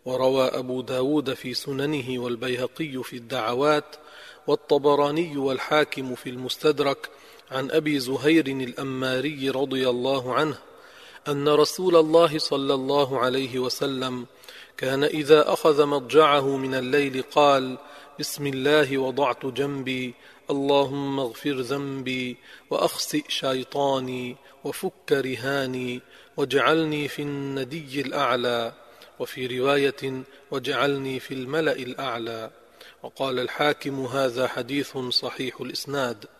وروى أبو داود في سننه والبيهقي في الدعوات والطبراني والحاكم في المستدرك عن أبي زهير الأماري رضي الله عنه أن رسول الله صلى الله عليه وسلم كان إذا أخذ مضجعه من الليل قال: بسم الله وضعت جنبي، اللهم اغفر ذنبي وأخسئ شيطاني وفك رهاني واجعلني في الندي الأعلى، وفي رواية: واجعلني في الملأ الأعلى. وقال الحاكم: هذا حديث صحيح الإسناد.